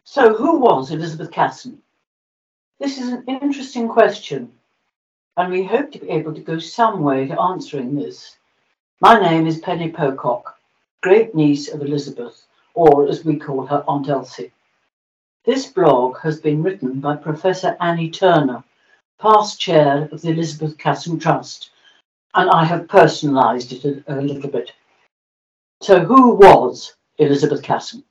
So who was Elizabeth Casson? This is an interesting question, and we hope to be able to go some way to answering this. My name is Penny Pocock, great niece of Elizabeth, or as we call her, Aunt Elsie. This blog has been written by Professor Annie Turner, past chair of the Elizabeth Casson Trust, and I have personalised it a little bit. So who was Elizabeth Casson?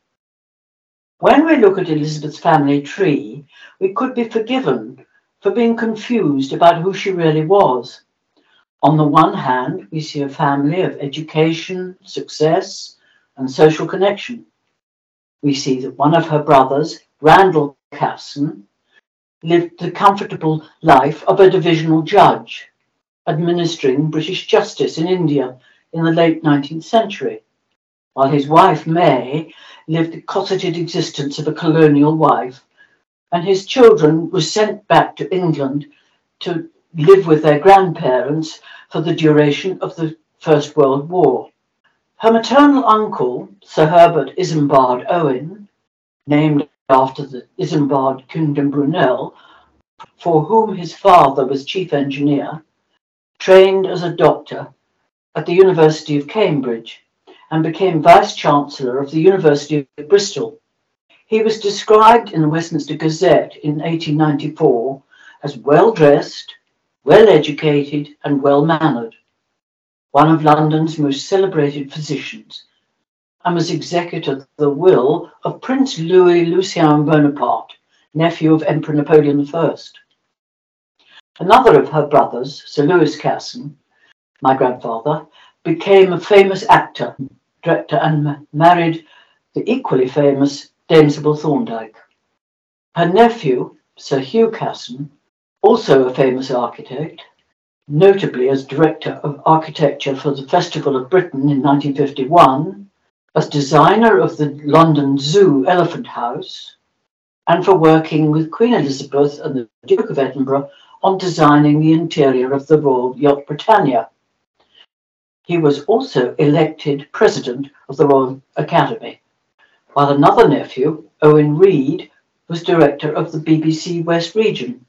When we look at Elizabeth's family tree, we could be forgiven for being confused about who she really was. On the one hand, we see a family of education, success, and social connection. We see that one of her brothers, Randall Casson, lived the comfortable life of a divisional judge, administering British justice in India in the late 19th century, while his wife, May, lived the cosseted existence of a colonial wife, and his children were sent back to England to live with their grandparents for the duration of the First World War. Her maternal uncle, Sir Herbert Isambard Owen, named after the Isambard Kingdom Brunel, for whom his father was chief engineer, trained as a doctor at the University of Cambridge and became Vice-Chancellor of the University of Bristol. He was described in the Westminster Gazette in 1894 as well-dressed, well-educated and well-mannered, one of London's most celebrated physicians, and was executor of the will of Prince Louis Lucien Bonaparte, nephew of Emperor Napoleon I. Another of her brothers, Sir Lewis Casson, my grandfather, became a famous actor, director, and married the equally famous Dame Sybil Thorndike. Her nephew, Sir Hugh Casson, also a famous architect, notably as director of architecture for the Festival of Britain in 1951, as designer of the London Zoo Elephant House, and for working with Queen Elizabeth and the Duke of Edinburgh on designing the interior of the Royal Yacht Britannia. He was also elected President of the Royal Academy, while another nephew, Owen Reed, was director of the BBC West Region.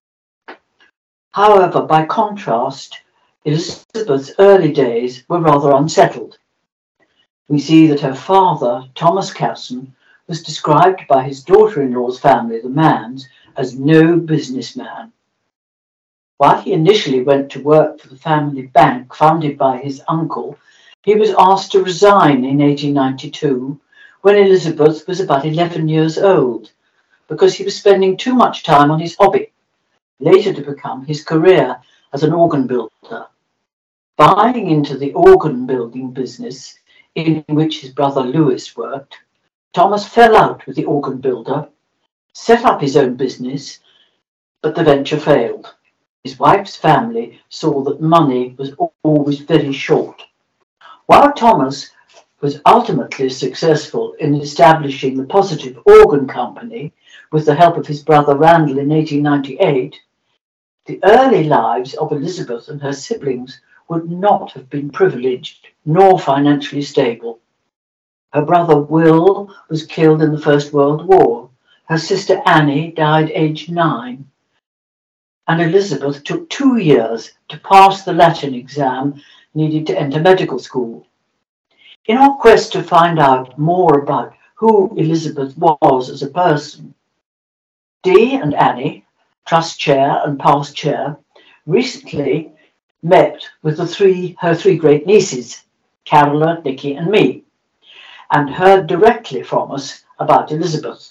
However, by contrast, Elizabeth's early days were rather unsettled. We see that her father, Thomas Casson, was described by his daughter-in-law's family, the Manns, as no businessman. While he initially went to work for the family bank founded by his uncle, he was asked to resign in 1892 when Elizabeth was about 11 years old, because he was spending too much time on his hobby, later to become his career as an organ builder. Buying into the organ building business in which his brother Louis worked, Thomas fell out with the organ builder, set up his own business, but the venture failed. His wife's family saw that money was always very short. While Thomas was ultimately successful in establishing the Positive Organ Company with the help of his brother Randall in 1898, the early lives of Elizabeth and her siblings would not have been privileged nor financially stable. Her brother Will was killed in the First World War. Her sister Annie died aged 9. And Elizabeth took 2 years to pass the Latin exam needed to enter medical school. In our quest to find out more about who Elizabeth was as a person, Dee and Annie, Trust Chair and past chair, recently met with her three great nieces, Carola, Nikki and me, and heard directly from us about Elizabeth.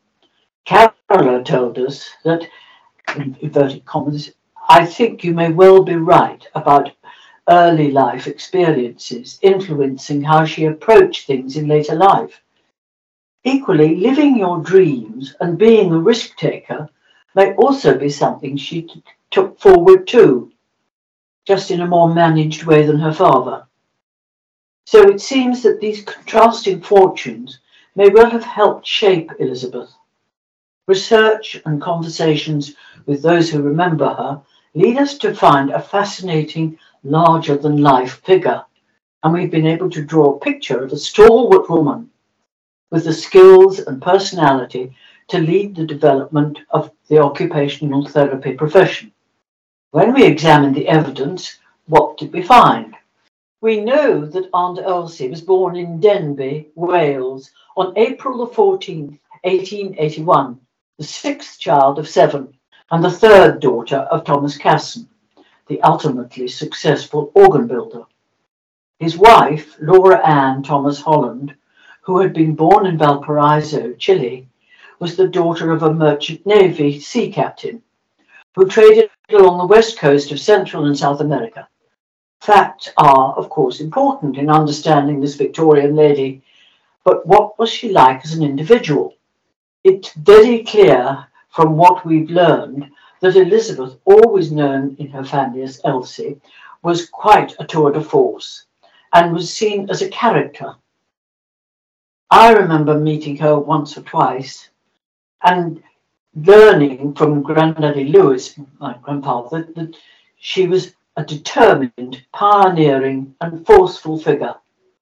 Carola told us that, in inverted commas, I think you may well be right about early life experiences influencing how she approached things in later life. Equally, living your dreams and being a risk taker may also be something she took forward too, just in a more managed way than her father. So it seems that these contrasting fortunes may well have helped shape Elizabeth. Research and conversations with those who remember her lead us to find a fascinating, larger-than-life figure, and we've been able to draw a picture of a stalwart woman with the skills and personality to lead the development of the occupational therapy profession. When we examined the evidence, what did we find? We know that Aunt Elsie was born in Denbigh, Wales, on April the 14th, 1881, the sixth child of 7, and the third daughter of Thomas Casson, the ultimately successful organ builder. His wife, Laura Ann Thomas Holland, who had been born in Valparaiso, Chile, was the daughter of a merchant navy sea captain who traded along the west coast of Central and South America. Facts are, of course, important in understanding this Victorian lady, but what was she like as an individual? It's very clear from what we've learned that Elizabeth, always known in her family as Elsie, was quite a tour de force and was seen as a character. I remember meeting her once or twice and learning from Granddaddy Lewis, my grandfather, that she was a determined, pioneering and forceful figure.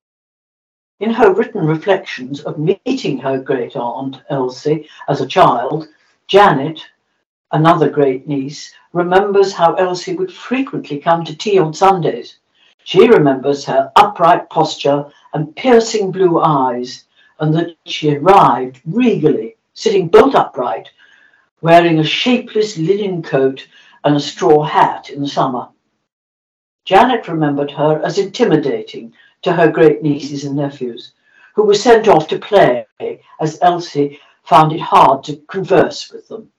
In her written reflections of meeting her great-aunt Elsie as a child, Janet, another great niece, remembers how Elsie would frequently come to tea on Sundays. She remembers her upright posture and piercing blue eyes, and that she arrived regally, sitting bolt upright, wearing a shapeless linen coat and a straw hat in the summer. Janet remembered her as intimidating to her great nieces and nephews, who were sent off to play, as Elsie found it hard to converse with them.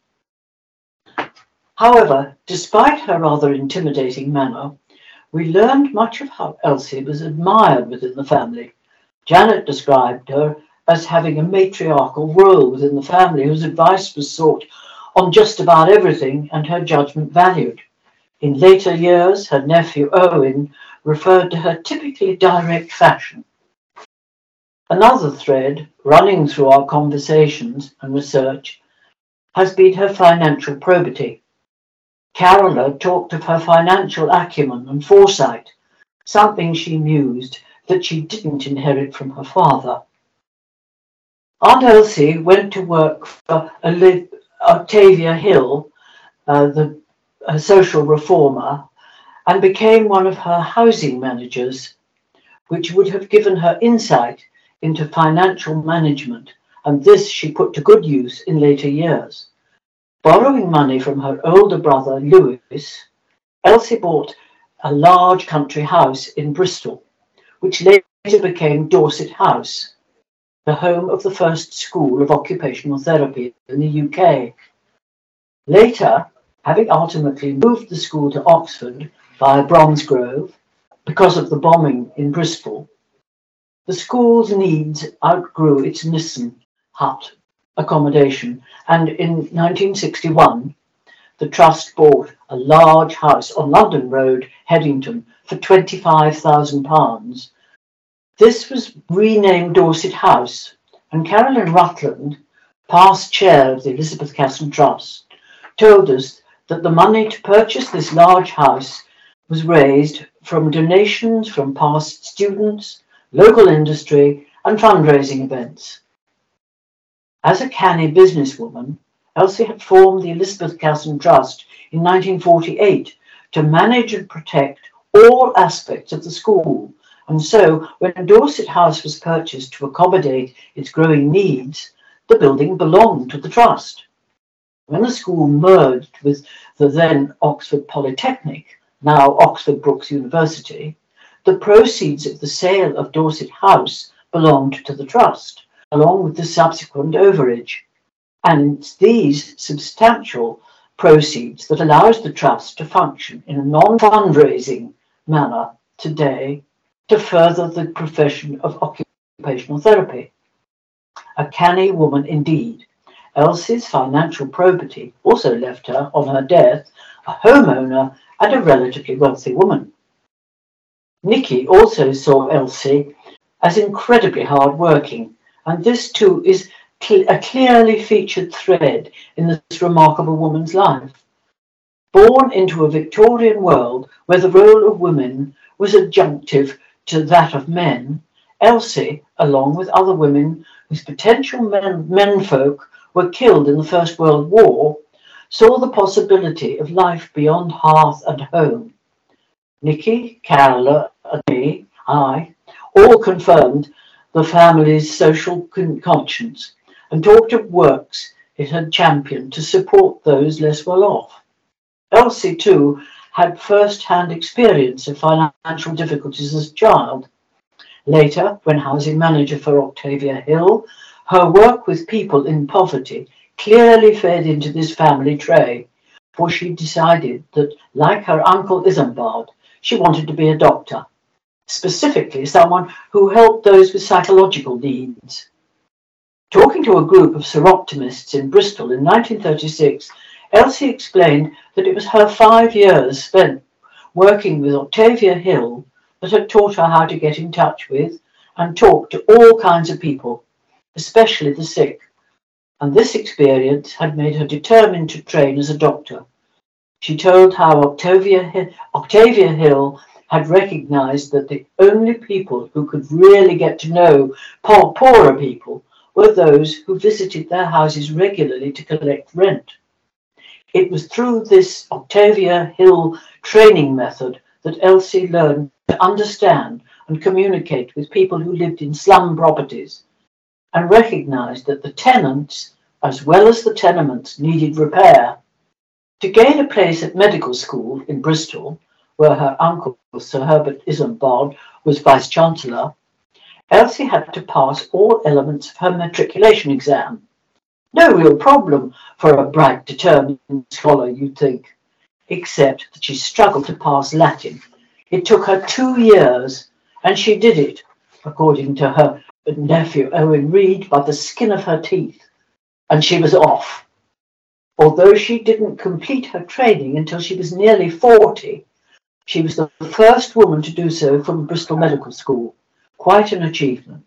However, despite her rather intimidating manner, we learned much of how Elsie was admired within the family. Janet described her as having a matriarchal role within the family, whose advice was sought on just about everything and her judgment valued. In later years, her nephew Owen referred to her typically direct fashion. Another thread running through our conversations and research has been her financial probity. Carola talked of her financial acumen and foresight, something she mused that she didn't inherit from her father. Aunt Elsie went to work for Octavia Hill, the social reformer, and became one of her housing managers, which would have given her insight into financial management, and this she put to good use in later years. Borrowing money from her older brother Lewis, Elsie bought a large country house in Bristol, which later became Dorset House, the home of the first school of occupational therapy in the UK. Later, having ultimately moved the school to Oxford via Bromsgrove because of the bombing in Bristol, the school's needs outgrew its Nissen hut accommodation, and in 1961, the Trust bought a large house on London Road, Headington, for £25,000. This was renamed Dorset House, and Carolyn Rutland, past chair of the Elizabeth Casson Trust, told us that the money to purchase this large house was raised from donations from past students, local industry, and fundraising events. As a canny businesswoman, Elsie had formed the Elizabeth Casson Trust in 1948 to manage and protect all aspects of the school, and so when Dorset House was purchased to accommodate its growing needs, the building belonged to the Trust. When the school merged with the then Oxford Polytechnic, now Oxford Brookes University, the proceeds of the sale of Dorset House belonged to the Trust, along with the subsequent overage. And it's these substantial proceeds that allows the Trust to function in a non-fundraising manner today to further the profession of occupational therapy. A canny woman indeed. Elsie's financial probity also left her, on her death, a homeowner and a relatively wealthy woman. Nicky also saw Elsie as incredibly hard-working, and this too is a clearly featured thread in this remarkable woman's life. Born into a Victorian world where the role of women was adjunctive to that of men, Elsie, along with other women whose potential menfolk were killed in the First World War, saw the possibility of life beyond hearth and home. Nikki, Carol, and I, all confirmed the family's social conscience and talked of works it had championed to support those less well off. Elsie, too, had first-hand experience of financial difficulties as a child. Later, when housing manager for Octavia Hill, her work with people in poverty clearly fed into this family tray, for she decided that, like her uncle Isambard, she wanted to be a doctor, specifically someone who helped those with psychological needs. Talking to a group of seroptimists in Bristol in 1936, Elsie explained that it was her 5 years spent working with Octavia Hill that had taught her how to get in touch with and talk to all kinds of people, especially the sick, and this experience had made her determined to train as a doctor. She told how Octavia Hill had recognised that the only people who could really get to know poorer people were those who visited their houses regularly to collect rent. It was through this Octavia Hill training method that Elsie learned to understand and communicate with people who lived in slum properties, and recognised that the tenants, as well as the tenements, needed repair. To gain a place at medical school in Bristol, where her uncle, Sir Herbert Isambard, was Vice-Chancellor, Elsie had to pass all elements of her matriculation exam. No real problem for a bright, determined scholar, you'd think, except that she struggled to pass Latin. It took her 2 years, and she did it, according to her nephew Owen Reed, by the skin of her teeth, and she was off. Although she didn't complete her training until she was nearly 40, she was the first woman to do so from Bristol Medical School. Quite an achievement.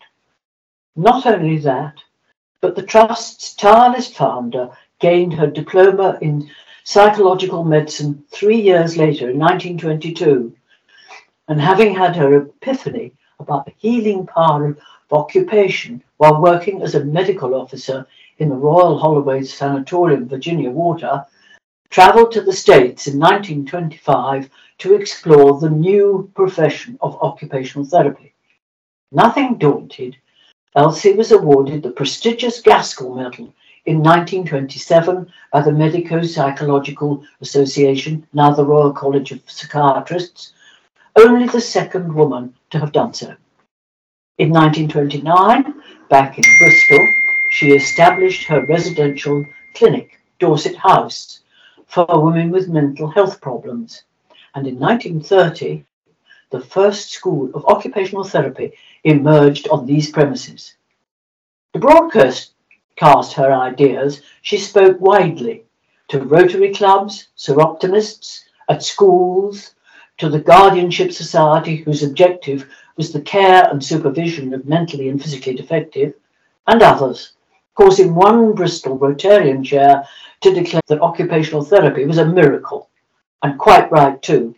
Not only that, but the Trust's tireless founder gained her diploma in psychological medicine 3 years later in 1922, and having had her epiphany about the healing power of occupation while working as a medical officer in the Royal Holloway Sanatorium, Virginia Water, travelled to the States in 1925 to explore the new profession of occupational therapy. Nothing daunted, Elsie was awarded the prestigious Gaskell Medal in 1927 by the Medico-Psychological Association, now the Royal College of Psychiatrists, only the second woman to have done so. In 1929, back in Bristol, she established her residential clinic, Dorset House, for women with mental health problems, and in 1930, the first school of occupational therapy emerged on these premises. To broadcast her ideas, she spoke widely to Rotary clubs, seroptimists, at schools, to the Guardianship Society, whose objective was the care and supervision of mentally and physically defective, and others, causing one Bristol Rotarian chair to declare that occupational therapy was a miracle, and quite right too.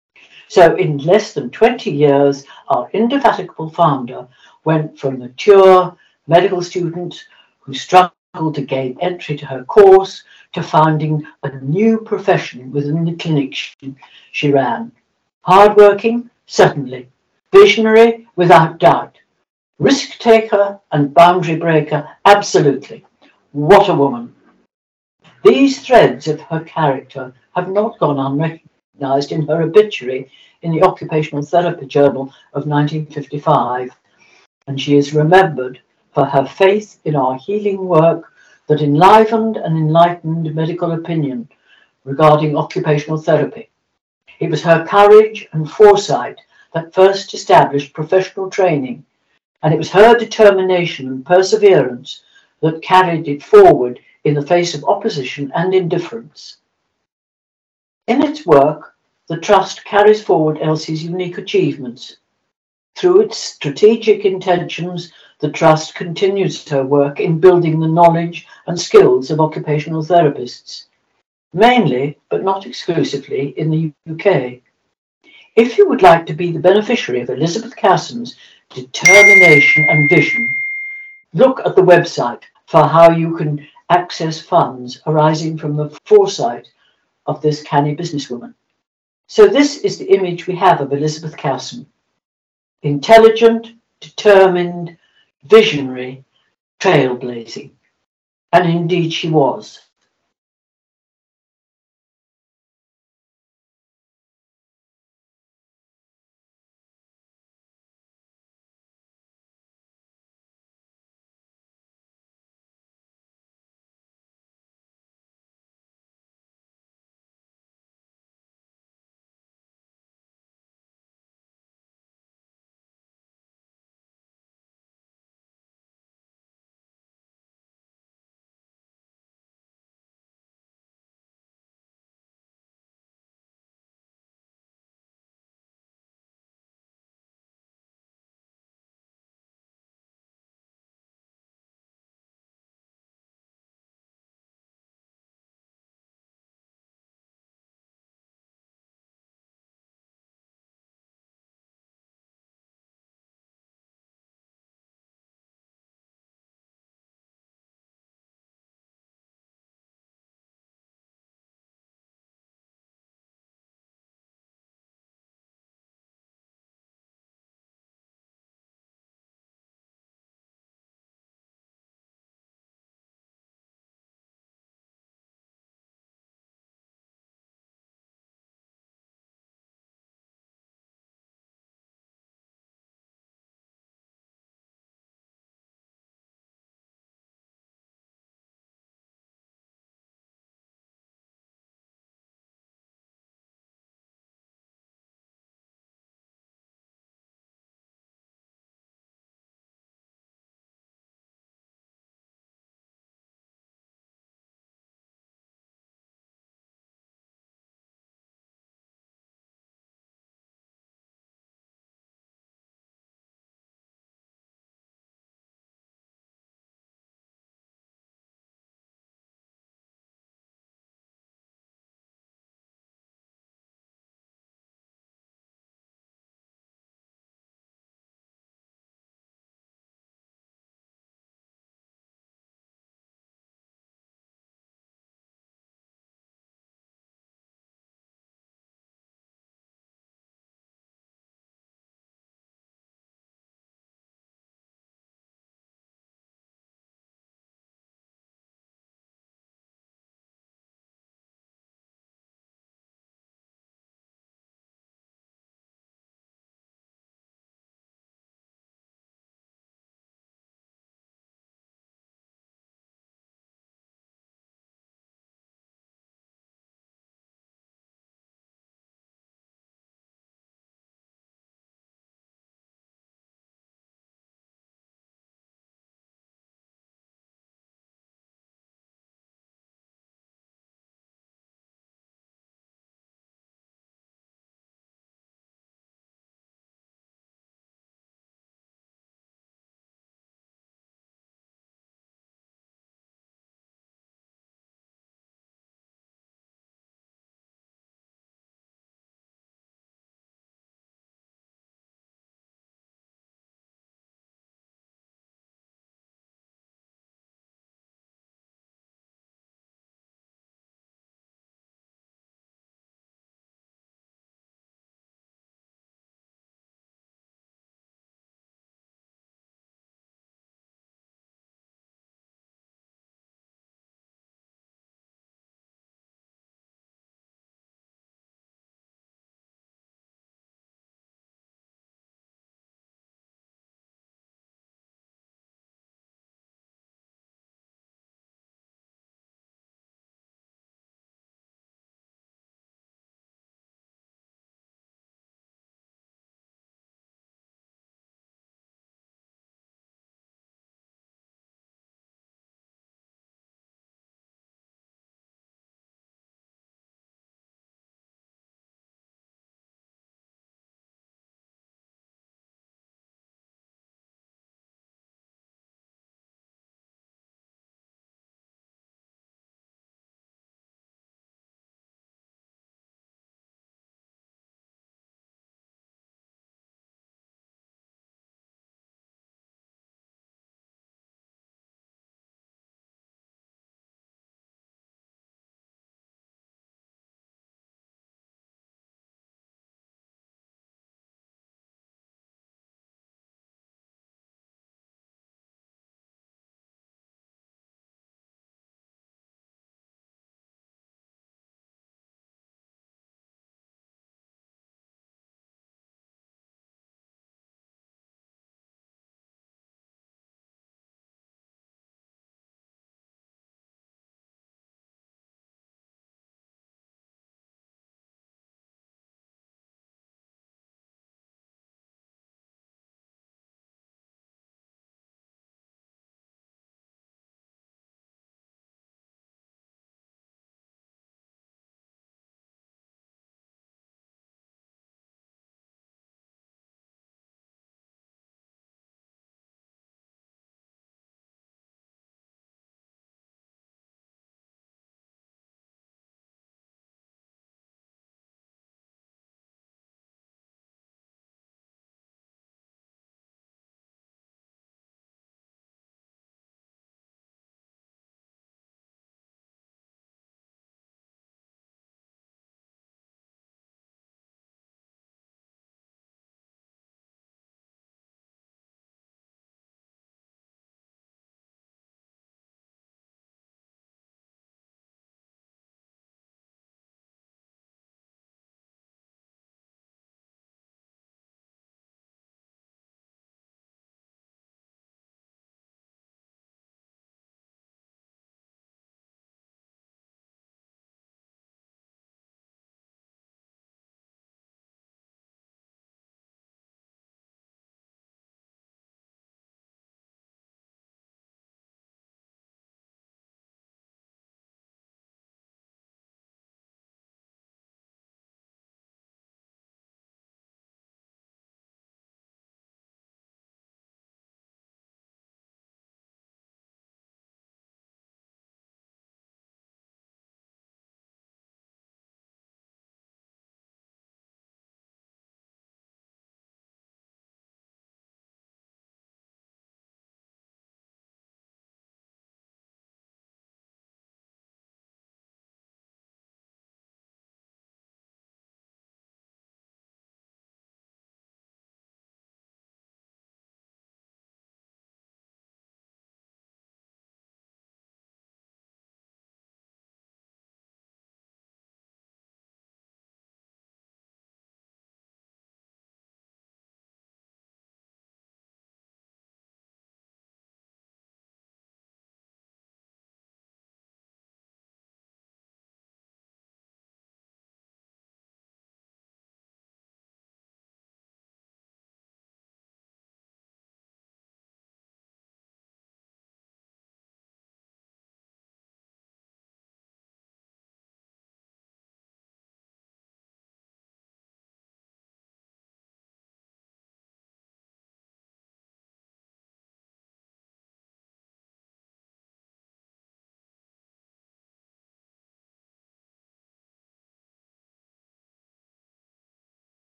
So in less than 20 years, our indefatigable founder went from mature medical student who struggled to gain entry to her course to founding a new profession within the clinic she ran. Hardworking? Certainly. Visionary? Without doubt. Risk taker and boundary breaker? Absolutely. What a woman. These threads of her character have not gone unrecognized in her obituary in the Occupational Therapy Journal of 1955, and she is remembered for her faith in our healing work that enlivened and enlightened medical opinion regarding occupational therapy. It was her courage and foresight that first established professional training, and it was her determination and perseverance that carried it forward in the face of opposition and indifference. In its work, the Trust carries forward Elsie's unique achievements. Through its strategic intentions, the Trust continues her work in building the knowledge and skills of occupational therapists, mainly, but not exclusively, in the UK. If you would like to be the beneficiary of Elizabeth Casson's determination and vision, look at the website for how you can access funds arising from the foresight of this canny businesswoman. So this is the image we have of Elizabeth Cowson. Intelligent, determined, visionary, trailblazing. And indeed she was.